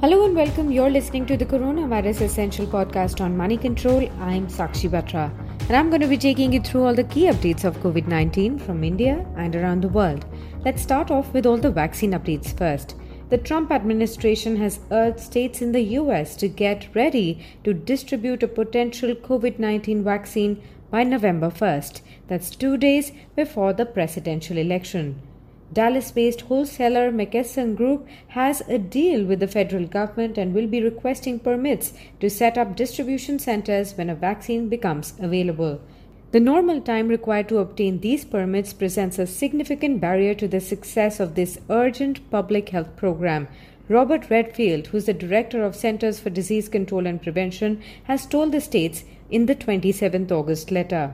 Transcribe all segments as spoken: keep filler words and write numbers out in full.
Hello and welcome. You're listening to the Coronavirus Essential Podcast on Money Control. I'm Sakshi Batra and I'm going to be taking you through all the key updates of covid nineteen from India and around the world. Let's start off with all the vaccine updates first. The Trump administration has urged states in the U S to get ready to distribute a potential covid nineteen vaccine by November first. That's two days before the presidential election. Dallas-based wholesaler McKesson Group has a deal with the federal government and will be requesting permits to set up distribution centers when a vaccine becomes available. The normal time required to obtain these permits presents a significant barrier to the success of this urgent public health program. Robert Redfield, who is the director of Centers for Disease Control and Prevention, has told the states in the twenty-seventh of August letter.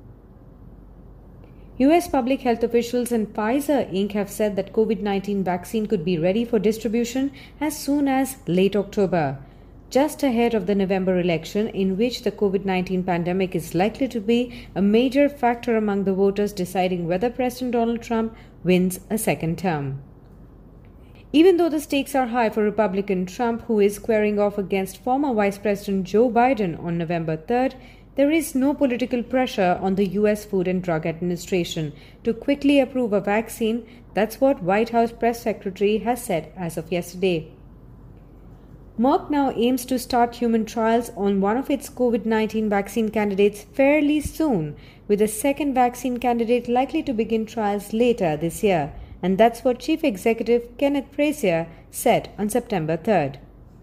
U S public health officials and Pfizer Incorporated have said that covid nineteen vaccine could be ready for distribution as soon as late October, just ahead of the November election, in which the covid nineteen pandemic is likely to be a major factor among the voters deciding whether President Donald Trump wins a second term. Even though the stakes are high for Republican Trump, who is squaring off against former Vice President Joe Biden on November third, there is no political pressure on the U S Food and Drug Administration to quickly approve a vaccine. That's what White House Press Secretary has said as of yesterday. Merck now aims to start human trials on one of its covid nineteen vaccine candidates fairly soon, with a second vaccine candidate likely to begin trials later this year. And that's what Chief Executive Kenneth Frazier said on September third.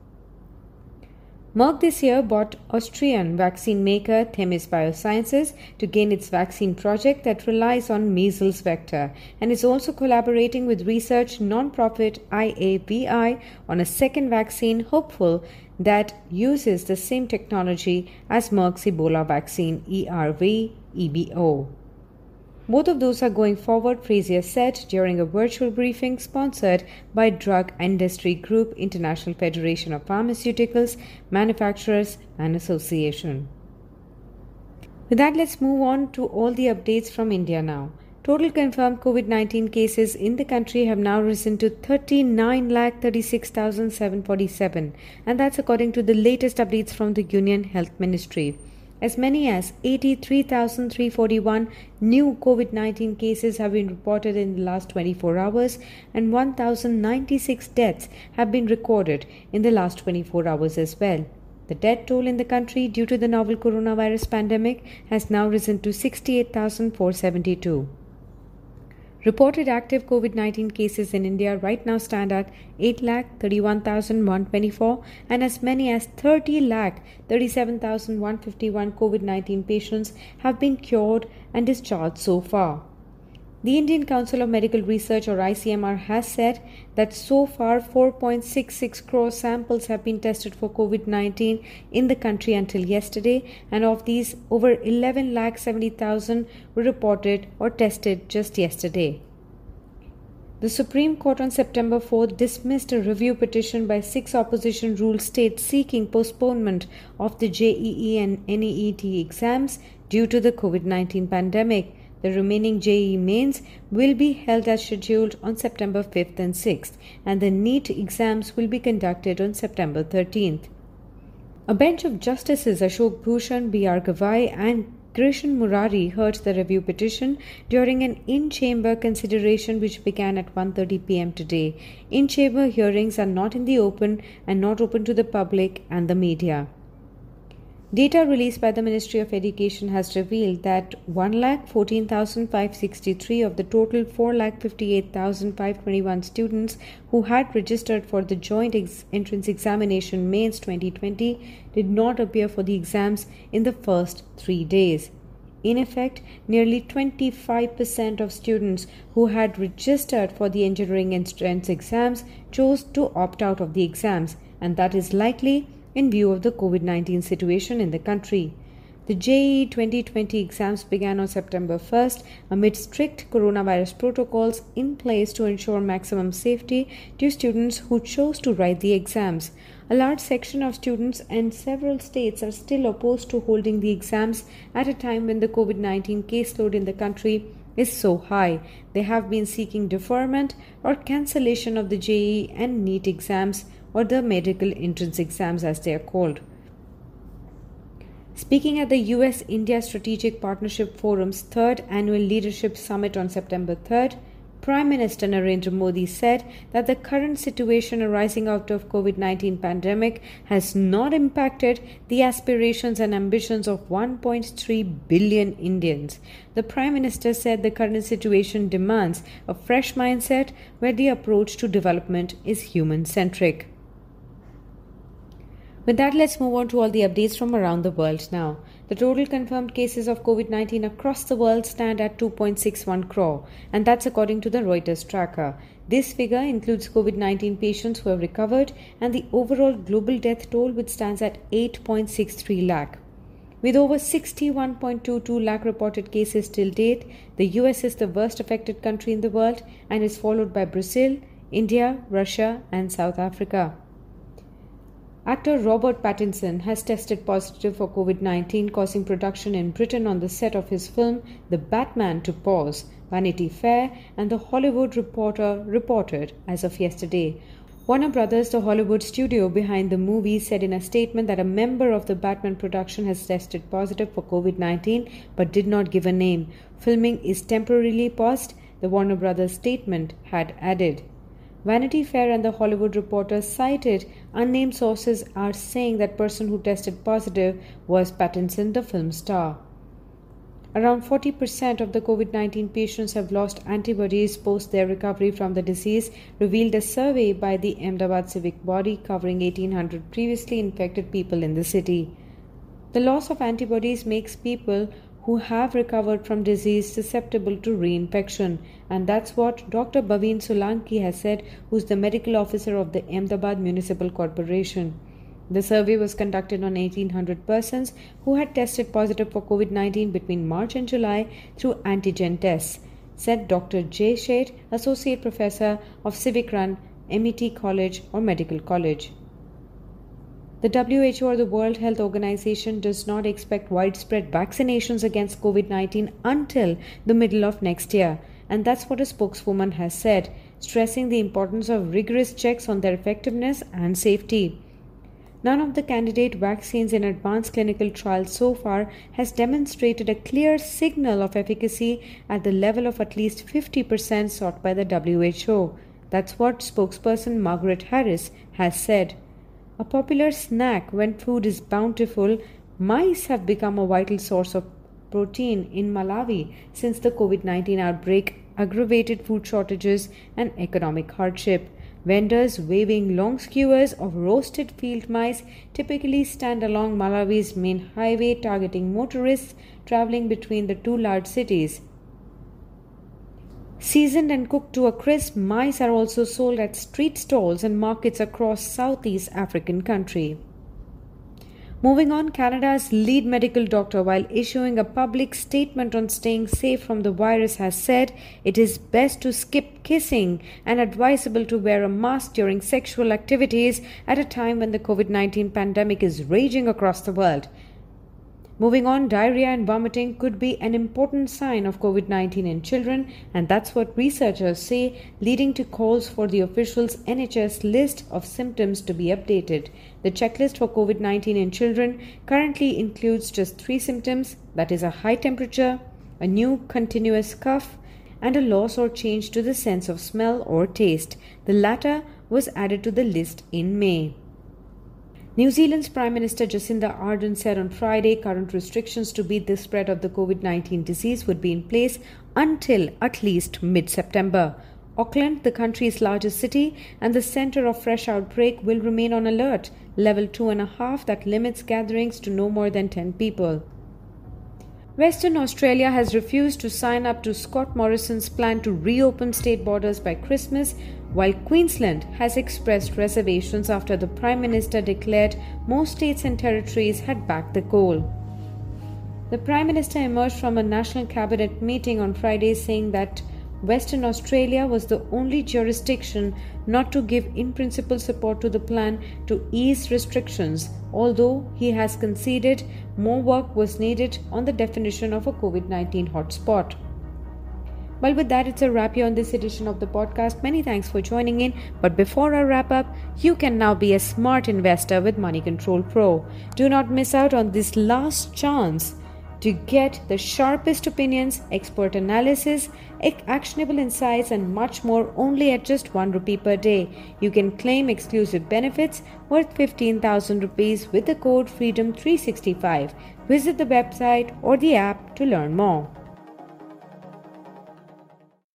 Merck this year bought Austrian vaccine maker Themis Biosciences to gain its vaccine project that relies on measles vector, and is also collaborating with research non-profit I A V I on a second vaccine, hopeful that uses the same technology as Merck's Ebola vaccine E R V E B O. Both of those are going forward, Frazier said during a virtual briefing sponsored by Drug Industry Group, International Federation of Pharmaceuticals, Manufacturers and Association. With that, let's move on to all the updates from India now. Total confirmed covid nineteen cases in the country have now risen to thirty-nine lakh thirty-six thousand seven hundred forty-seven, and that's according to the latest updates from the Union Health Ministry. As many as eighty-three thousand three hundred forty-one new covid nineteen cases have been reported in the last twenty-four hours, and one thousand ninety-six deaths have been recorded in the last twenty-four hours as well. The death toll in the country due to the novel coronavirus pandemic has now risen to sixty-eight thousand four hundred seventy-two. Reported active covid nineteen cases in India right now stand at eight lakh thirty-one thousand one hundred twenty-four, and as many as thirty lakh thirty-seven thousand one hundred fifty-one covid nineteen patients have been cured and discharged so far. The Indian Council of Medical Research, or I C M R, has said that so far four point six six crore samples have been tested for covid nineteen in the country until yesterday, and of these over eleven lakh seventy thousand were reported or tested just yesterday. The Supreme Court on September fourth dismissed a review petition by six opposition ruled states seeking postponement of the J E E and N E E T exams due to the covid nineteen pandemic. The remaining J E E mains will be held as scheduled on September fifth and sixth, and the NEET exams will be conducted on September thirteenth. A bench of Justices Ashok Bhushan, B R Gavai and Krishan Murari heard the review petition during an in-chamber consideration which began at one thirty p.m. today. In-chamber hearings are not in the open and not open to the public and the media. Data released by the Ministry of Education has revealed that one lakh fourteen thousand five hundred sixty-three of the total four lakh fifty-eight thousand five hundred twenty-one students who had registered for the Joint Ex- Entrance Examination Mains twenty twenty did not appear for the exams in the first three days. In effect, nearly twenty-five percent of students who had registered for the engineering entrance exams chose to opt out of the exams, and that is likely in view of the covid nineteen situation in the country. The J E E twenty twenty exams began on September first amid strict coronavirus protocols in place to ensure maximum safety to students who chose to write the exams. A large section of students and several states are still opposed to holding the exams at a time when the covid nineteen caseload in the country is so high. They have been seeking deferment or cancellation of the J E E and NEET exams or the medical entrance exams as they are called. Speaking at the U S India Strategic Partnership Forum's third annual leadership summit on September third, Prime Minister Narendra Modi said that the current situation arising out of COVID nineteen pandemic has not impacted the aspirations and ambitions of one point three billion Indians. The Prime Minister said the current situation demands a fresh mindset where the approach to development is human-centric. With that, let's move on to all the updates from around the world now. The total confirmed cases of COVID nineteen across the world stand at two point six one crore, and that's according to the Reuters tracker. This figure includes COVID nineteen patients who have recovered and the overall global death toll, which stands at eight point six three lakh. With over sixty-one point two two lakh reported cases till date, the U S is the worst affected country in the world and is followed by Brazil, India, Russia, and South Africa. Actor Robert Pattinson has tested positive for COVID nineteen, causing production in Britain on the set of his film The Batman to pause, Vanity Fair and The Hollywood Reporter reported as of yesterday. Warner Brothers, the Hollywood studio behind the movie, said in a statement that a member of the Batman production has tested positive for COVID nineteen but did not give a name. Filming is temporarily paused, the Warner Brothers statement had added. Vanity Fair and The Hollywood Reporter cited unnamed sources are saying that person who tested positive was Pattinson, the film star. Around forty percent of the COVID nineteen patients have lost antibodies post their recovery from the disease, revealed a survey by the Ahmedabad civic body covering eighteen hundred previously infected people in the city. The loss of antibodies makes people who have recovered from disease susceptible to reinfection, and that's what Doctor Bhavin Solanki has said, who's the medical officer of the Ahmedabad Municipal Corporation. The survey was conducted on eighteen hundred persons who had tested positive for COVID nineteen between March and July through antigen tests, said Doctor Jay Sheth, Associate Professor of Civic-Run, M E T College or Medical College. The W H O or the World Health Organization does not expect widespread vaccinations against COVID nineteen until the middle of next year, and that's what a spokeswoman has said, stressing the importance of rigorous checks on their effectiveness and safety. None of the candidate vaccines in advanced clinical trials so far has demonstrated a clear signal of efficacy at the level of at least fifty percent sought by the W H O. That's what spokesperson Margaret Harris has said. A popular snack when food is bountiful, mice have become a vital source of protein in Malawi since the COVID nineteen outbreak aggravated food shortages and economic hardship. Vendors waving long skewers of roasted field mice typically stand along Malawi's main highway, targeting motorists traveling between the two large cities. Seasoned and cooked to a crisp, mice are also sold at street stalls and markets across Southeast African country. Moving on, Canada's lead medical doctor, while issuing a public statement on staying safe from the virus, has said it is best to skip kissing and advisable to wear a mask during sexual activities at a time when the COVID nineteen pandemic is raging across the world. Moving on, diarrhea and vomiting could be an important sign of COVID nineteen in children, and that's what researchers say, leading to calls for the official's N H S list of symptoms to be updated. The checklist for COVID nineteen in children currently includes just three symptoms, that is a high temperature, a new continuous cough, and a loss or change to the sense of smell or taste. The latter was added to the list in May. New Zealand's Prime Minister Jacinda Ardern said on Friday current restrictions to beat the spread of the COVID nineteen disease would be in place until at least mid-September. Auckland, the country's largest city and the centre of fresh outbreak, will remain on alert, level two and a half, that limits gatherings to no more than ten people. Western Australia has refused to sign up to Scott Morrison's plan to reopen state borders by Christmas, while Queensland has expressed reservations after the Prime Minister declared most states and territories had backed the goal. The Prime Minister emerged from a National Cabinet meeting on Friday saying that Western Australia was the only jurisdiction not to give in-principle support to the plan to ease restrictions, although he has conceded more work was needed on the definition of a COVID nineteen hotspot. Well, with that, it's a wrap here on this edition of the podcast. Many thanks for joining in. But before I wrap up, you can now be a smart investor with Money Control Pro. Do not miss out on this last chance to get the sharpest opinions, expert analysis, actionable insights, and much more only at just one rupee per day. You can claim exclusive benefits worth fifteen thousand rupees with the code freedom three sixty-five. Visit the website or the app to learn more.